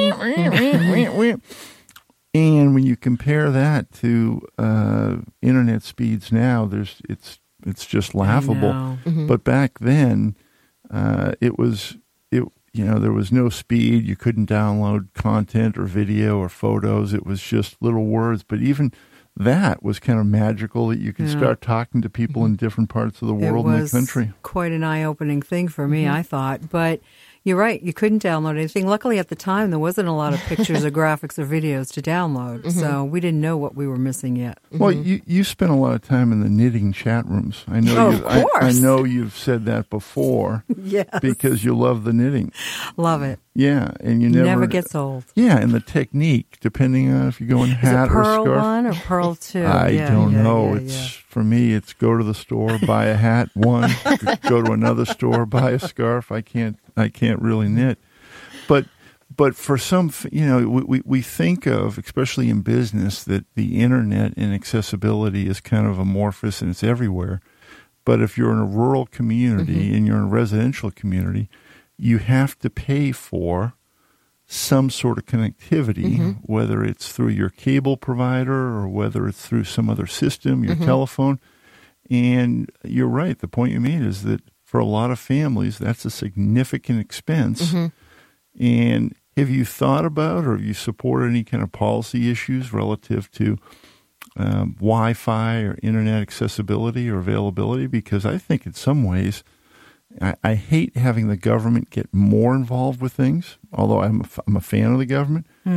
And when you compare that to uh, internet speeds now, there's it's it's just laughable. Mm-hmm. But back then, uh, it was it. You know, there was no speed. You couldn't download content or video or photos. It was just little words. But even that was kind of magical, that you could yeah. start talking to people in different parts of the world and the country. Quite an eye-opening thing for me, mm-hmm. I thought. But you're right. You couldn't download anything. Luckily, at the time, there wasn't a lot of pictures or graphics or videos to download. Mm-hmm. So we didn't know what we were missing yet. Well, mm-hmm. you, you spent a lot of time in the knitting chat rooms. I know. Oh, you've, of course. I, I know you've said that before. Yes. Because you love the knitting. Love it. Yeah, and you never never gets old. Yeah, and the technique, depending on if you go in hat Is it or pearl scarf. one or pearl two? I yeah, don't yeah, know. yeah, it's yeah. for me. It's go to the store, buy a hat. One, go to another store, buy a scarf. I can't. I can't really knit. But but for some, you know, we, we we think of, especially in business, that the internet and accessibility is kind of amorphous and it's everywhere. But if you're in a rural community mm-hmm. and you're in a residential community, you have to pay for some sort of connectivity, mm-hmm. whether it's through your cable provider or whether it's through some other system, your mm-hmm. telephone. And you're right. The point you made is that for a lot of families, that's a significant expense. Mm-hmm. And have you thought about or have you supported any kind of policy issues relative to um, Wi-Fi or internet accessibility or availability? Because I think in some ways, I, I hate having the government get more involved with things, although I'm a, I'm a fan of the government. Mm-hmm.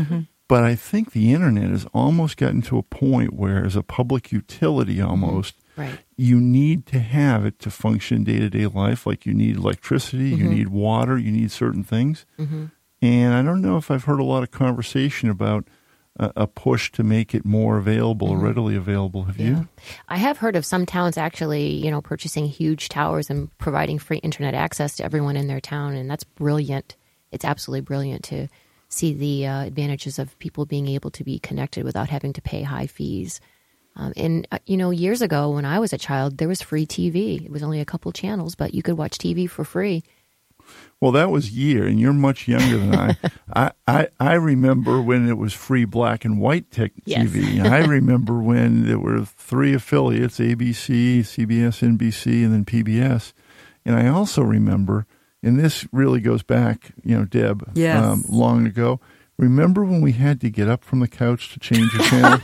But I think the internet has almost gotten to a point where, as a public utility almost, Right. you need to have it to function day-to-day life. Like you need electricity, you need water, you need certain things. Mm-hmm. And I don't know if I've heard a lot of conversation about a, a push to make it more available or readily available. Have you? I have heard of some towns actually, you know, purchasing huge towers and providing free internet access to everyone in their town, and that's brilliant. It's absolutely brilliant to see the uh, advantages of people being able to be connected without having to pay high fees. Um, and, uh, you know, years ago when I was a child, there was free T V. It was only a couple channels, but you could watch T V for free. Well, that was year, and you're much younger than I. I, I. I remember when it was free black and white tech Yes. T V. I remember when there were three affiliates, A B C, C B S, N B C, and then P B S. And I also remember, and this really goes back, you know, Deb, Yes. um, long ago. Remember when we had to get up from the couch to change the channel?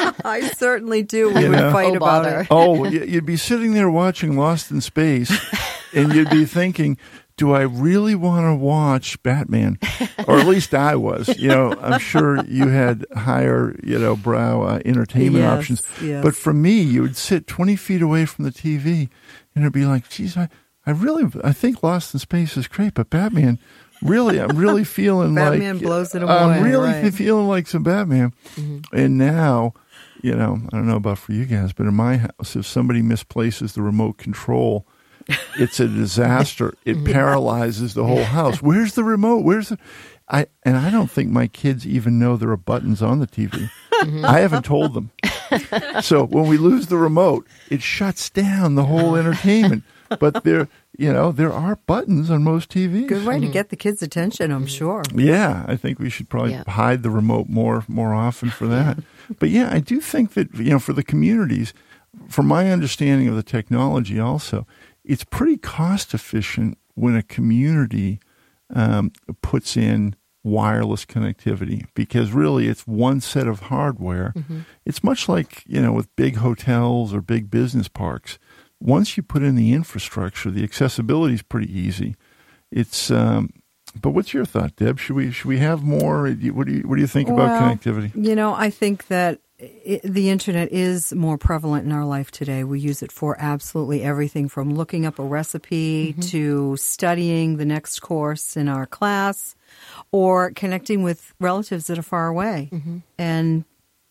I certainly do. We You would know? fight Oh, about bother. it. Oh, y- you'd be sitting there watching Lost in Space, and you'd be thinking, do I really want to watch Batman? Or at least I was. You know, I'm sure you had higher, you know, brow uh, entertainment Yes, options. yes. But for me, you would sit twenty feet away from the T V, and it'd be like, geez, I, I really, I think Lost in Space is great, but Batman, really, I'm really feeling like Batman blows it I'm away, really right. feeling like some Batman. And now, you know, I don't know about for you guys, but in my house, if somebody misplaces the remote control, it's a disaster. It paralyzes the whole house. Where's the remote? Where's the? I and I don't think my kids even know there are buttons on the T V. I haven't told them. So when we lose the remote, it shuts down the whole entertainment. But there, you know, there are buttons on most T Vs. Good way to get the kids' attention, I'm sure. Yeah, I think we should probably Yeah. hide the remote more more often for that. But yeah, I do think that, you know, for the communities, from my understanding of the technology also, it's pretty cost efficient when a community um, puts in wireless connectivity, because really it's one set of hardware. It's much like, you know, with big hotels or big business parks. Once you put in the infrastructure, the accessibility is pretty easy. It's um, but what's your thought, Deb? Should we should we have more? What do you what do you think about Well, connectivity? You know, I think that I the internet is more prevalent in our life today. We use it for absolutely everything, from looking up a recipe to studying the next course in our class, or connecting with relatives that are far away. And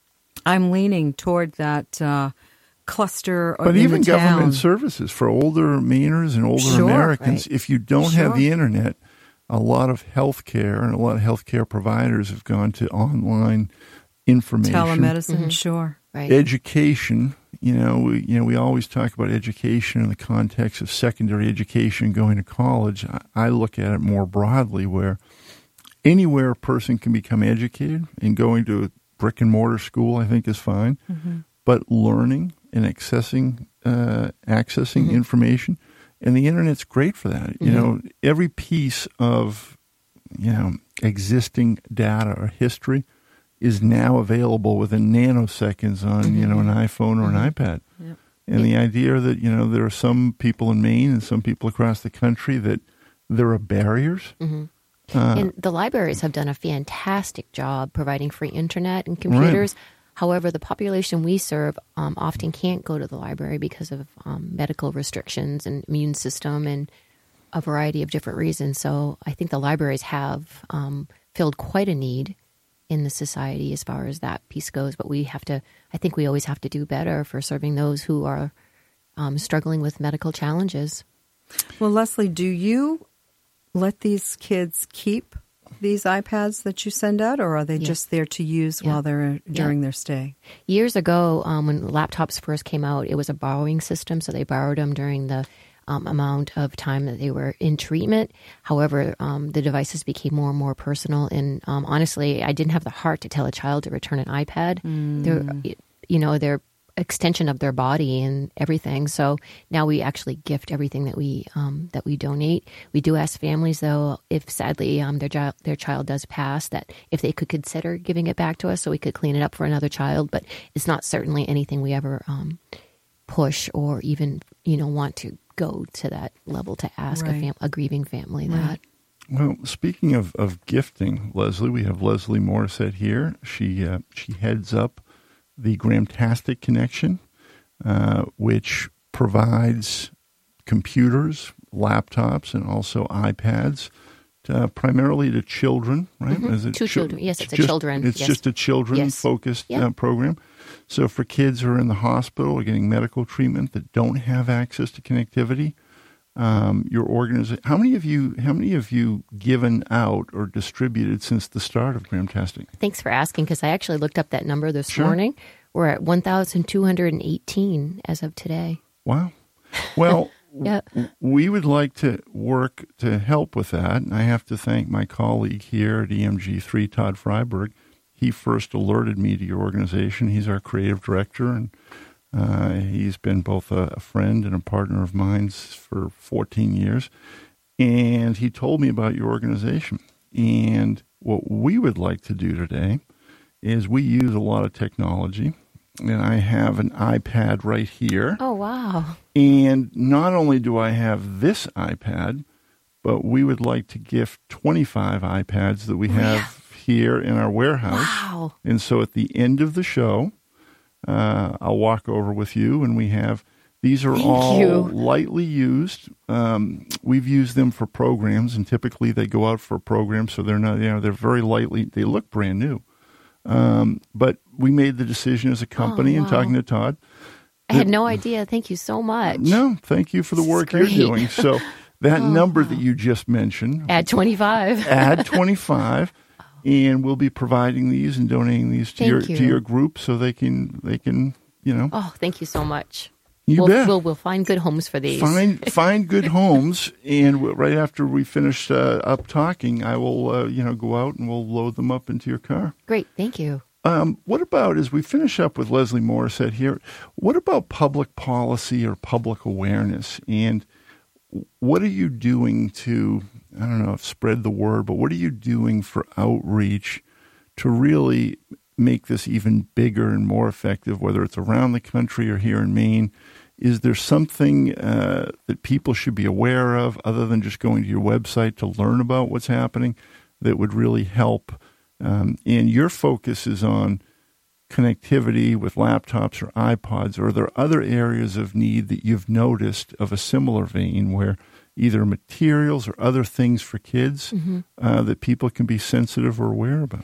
I'm leaning toward that uh, cluster. But in even the town. government services for older Mainers and older Sure, Americans, right. if you don't Sure. have the internet, a lot of healthcare and a lot of healthcare providers have gone to online information. Telemedicine, sure. Right. Education, you know, we, you know, we always talk about education in the context of secondary education, going to college. I, I look at it more broadly, where anywhere a person can become educated, and going to a brick and mortar school, I think, is fine. But learning and accessing uh, accessing information, and the internet's great for that. You know, every piece of, you know, existing data or history is now available within nanoseconds on, you know, an iPhone or an iPad. Yep. And the idea that, you know, there are some people in Maine and some people across the country that there are barriers. Uh, And the libraries have done a fantastic job providing free internet and computers. However, the population we serve um, often can't go to the library because of um, medical restrictions and immune system and a variety of different reasons. So I think the libraries have um, filled quite a need in the society as far as that piece goes. But we have to, I think we always have to do better for serving those who are um, struggling with medical challenges. Well, Leslie, do you let these kids keep these iPads that you send out, or are they Yeah. just there to use Yeah. while they're during their stay? Years ago, um, when laptops first came out, it was a borrowing system, so they borrowed them during the um, amount of time that they were in treatment. However, um, the devices became more and more personal, and um, honestly, I didn't have the heart to tell a child to return an iPad. They're, you know, they're extension of their body and everything. So now we actually gift everything that we um, that we donate. We do ask families, though, if sadly um, their child their child does pass, that if they could consider giving it back to us so we could clean it up for another child. But it's not certainly anything we ever um, push or even, you know, want to go to that level to ask a, Right. fam- a grieving family Right. that. Well, speaking of, of gifting, Leslie, we have Leslie Morissette here. She uh, she heads up the Gramtastic Connection, uh, which provides computers, laptops, and also iPads, to, primarily to children, right? Mhm. Is it To chil- children. Yes, it's a just- children. It's Yes. just a children-focused Yes. Yeah. uh, program. So for kids who are in the hospital or getting medical treatment that don't have access to connectivity, um, your organization. How many of you? How many of you given out or distributed since the start of Gramtastic? Thanks for asking, because I actually looked up that number this Sure. morning. We're at one thousand two hundred eighteen as of today. Wow. Well, Yeah. we would like to work to help with that. And I have to thank my colleague here at E M G three, Todd Freiberg. He first alerted me to your organization. He's our creative director, and uh, he's been both a, a friend and a partner of mine for fourteen years. And he told me about your organization. And what we would like to do today is we use a lot of technology. And I have an iPad right here. Oh, wow. And not only do I have this iPad, but we would like to gift twenty-five iPads that we have here in our warehouse. Wow. And so at the end of the show, uh, I'll walk over with you, and we have, these are Thank all you. lightly used. Um, we've used them for programs, and typically they go out for programs, so they're not, you know, they're very lightly, they look brand new. Um, but we made the decision as a company, Oh, and wow. talking to Todd, I had no idea. Thank you so much. no, thank you for the This is work you're great. doing. So that Oh, number that you just mentioned, Add twenty-five. add twenty-five, and we'll be providing these and donating these to Thank your you. to your group so they can they can you know Oh, thank you so much. you we'll, bet we'll we'll find good homes for these. find find good homes, and w- right after we finish uh, up talking, I will uh, you know go out and we'll load them up into your car. Great, thank you. Um, what about, as we finish up with Leslie Morissette here, what about public policy or public awareness? And what are you doing to, I don't know if spread the word, but what are you doing for outreach to really make this even bigger and more effective, whether it's around the country or here in Maine? Is there something uh, that people should be aware of other than just going to your website to learn about what's happening that would really help? Um, and your focus is on connectivity with laptops or iPods. Or are there other areas of need that you've noticed of a similar vein where either materials or other things for kids Mm-hmm. uh, that people can be sensitive or aware about?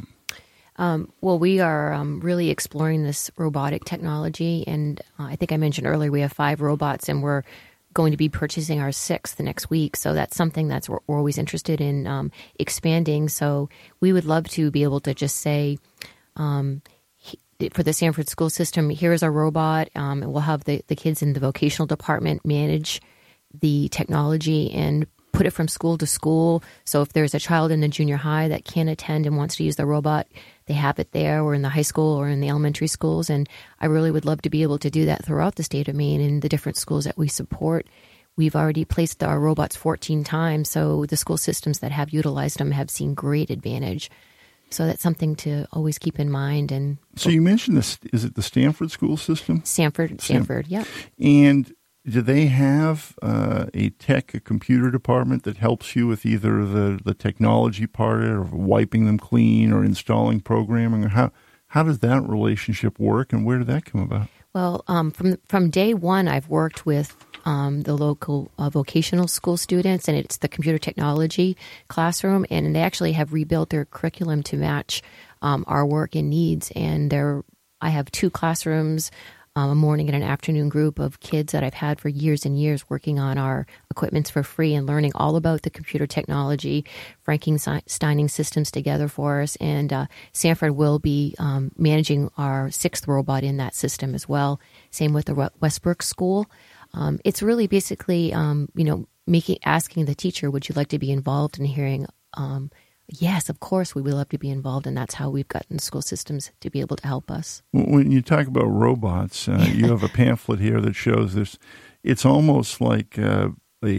Um, well, we are um, really exploring this robotic technology, and uh, I think I mentioned earlier we have five robots, and we're going to be purchasing our sixth next week. So that's something that's we're, we're always interested in um, expanding. So we would love to be able to just say, um, he, for the Sanford school system, here's our robot. Um, and we'll have the, the kids in the vocational department manage the technology and put it from school to school. So if there's a child in the junior high that can't attend and wants to use the robot, they have it there, or in the high school or in the elementary schools. And I really would love to be able to do that throughout the state of Maine in the different schools that we support. We've already placed our robots fourteen times, so the school systems that have utilized them have seen great advantage. So that's something to always keep in mind. And So you mentioned this, is it the Stanford school system? Sanford, Sanford, yeah. And do they have uh, a tech, a computer department that helps you with either the, the technology part or wiping them clean or installing programming? Or how, how does that relationship work, and where did that come about? Well, um, from from day one, I've worked with um, the local uh, vocational school students, and it's the computer technology classroom, and they actually have rebuilt their curriculum to match um, our work and needs. And there, I have two classrooms, um, a morning and an afternoon group of kids that I've had for years and years working on our equipments for free and learning all about the computer technology, Frankensteining systems together for us. And uh, Sanford will be um, managing our sixth robot in that system as well. Same with the Westbrook School. Um, it's really basically, um, you know, making asking the teacher, would you like to be involved in hearing? Um, yes, of course, we would love to be involved, and that's how we've gotten school systems to be able to help us. When you talk about robots, uh, you have a pamphlet here that shows this. It's almost like uh, a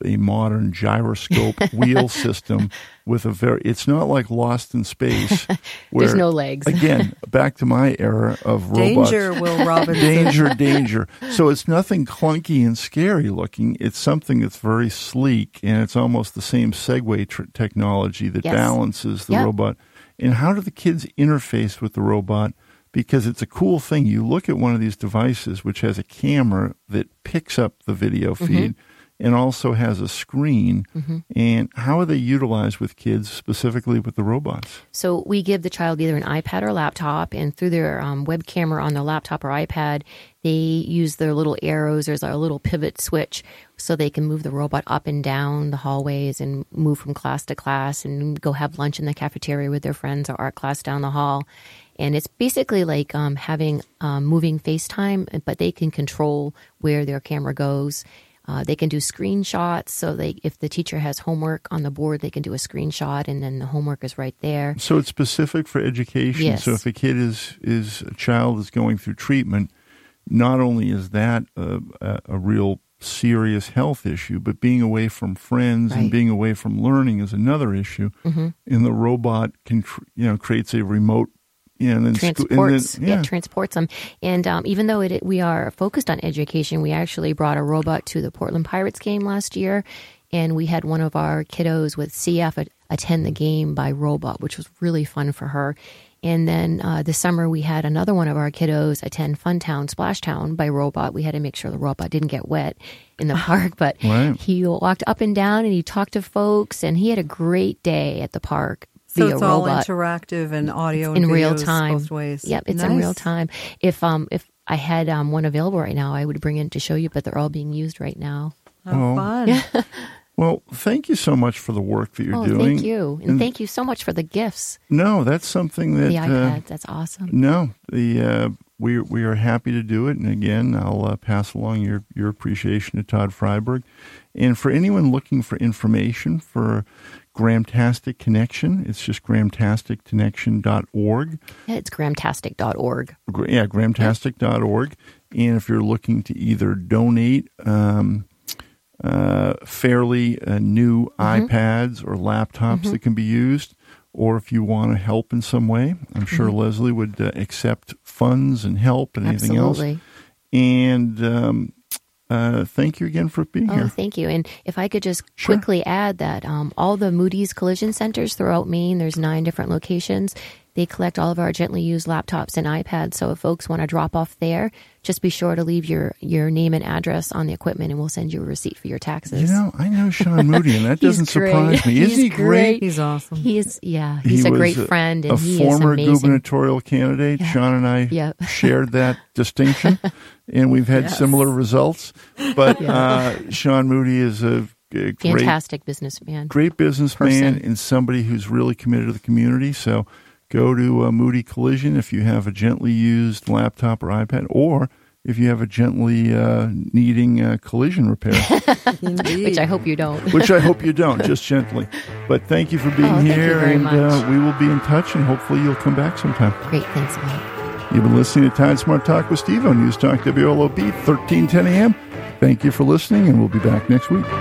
a modern gyroscope wheel system with a very, it's not like Lost in Space. Where, There's no legs. Again, back to my era of robots. Danger, Will Robinson. Danger, danger. So it's nothing clunky and scary looking. It's something that's very sleek, and it's almost the same Segway tr- technology that Yes. balances the Yep. robot. And how do the kids interface with the robot? Because it's a cool thing. You look at one of these devices, which has a camera that picks up the video feed and also has a screen. And how are they utilized with kids, specifically with the robots? So we give the child either an iPad or a laptop, and through their um, web camera on their laptop or iPad, they use their little arrows. There's a little pivot switch so they can move the robot up and down the hallways and move from class to class and go have lunch in the cafeteria with their friends or art class down the hall. And it's basically like um, having um, moving FaceTime, but they can control where their camera goes. Uh, they can do screenshots. So they, if the teacher has homework on the board, they can do a screenshot, and then the homework is right there. So it's specific for education. Yes. So if a kid is, is a child is going through treatment, not only is that a, a, a real serious health issue, but being away from friends and Right. being away from learning is another issue. Mm-hmm. And the robot can, tr- you know, creates a remote, yeah, and then sco- and then- transports yeah. yeah. transports them. And um, even though it, we are focused on education, we actually brought a robot to the Portland Pirates game last year, and we had one of our kiddos with C F a- attend the game by robot, which was really fun for her. And then uh, this summer we had another one of our kiddos attend Funtown Splashtown by robot. We had to make sure the robot didn't get wet in the park, but Right. he walked up and down and he talked to folks, and he had a great day at the park. So via it's all robot. interactive and audio in and real videos time. both ways. Yep, it's Nice. in real time. If um if I had um one available right now, I would bring it to show you, but they're all being used right now. How Oh. fun. Well, thank you so much for the work that you're oh, doing. thank you, and, And- thank you so much for the gifts. No, that's something that The uh, iPad, that's awesome. No, the uh, we we are happy to do it, and again, I'll uh, pass along your your appreciation to Todd Freiberg, and for anyone looking for information for Gramtastic Connection, it's just gramtastic connection dot org. Yeah, it's gramtastic dot org. Gra- Yeah, gramtastic dot org, and if you're looking to either donate um, uh, fairly uh, new iPads or laptops that can be used, or if you want to help in some way, I'm sure Leslie would uh, accept funds and help and anything Absolutely. else. And um, uh, thank you again for being Oh, here. thank you. And if I could just Sure. quickly add that um, all the Moody's collision centers throughout Maine, there's nine different locations. They collect all of our gently used laptops and iPads. So if folks want to drop off there, just be sure to leave your, your name and address on the equipment, and we'll send you a receipt for your taxes. You know, I know Sean Moody, and that He's doesn't great. surprise me. Isn't He's he great? He's awesome. He's yeah, He he's a was great friend, and a he former is amazing. gubernatorial candidate. Sean and I Yep. shared that distinction, and we've had Yes. similar results. But uh, Sean Moody is a, a great, Fantastic businessman. great businessman person. and somebody who's really committed to the community. So go to uh, Moody Collision if you have a gently used laptop or iPad, or if you have a gently uh, needing uh, collision repair, Indeed. Which I hope you don't. which I hope you don't, just gently. But thank you for being Oh, thank you here, very and much. Uh, we will be in touch, and hopefully you'll come back sometime. Great, thanks, Mike. You've been listening to Tide Smart Talk with Steve on News Talk W L O B, thirteen ten a.m. Thank you for listening, and we'll be back next week.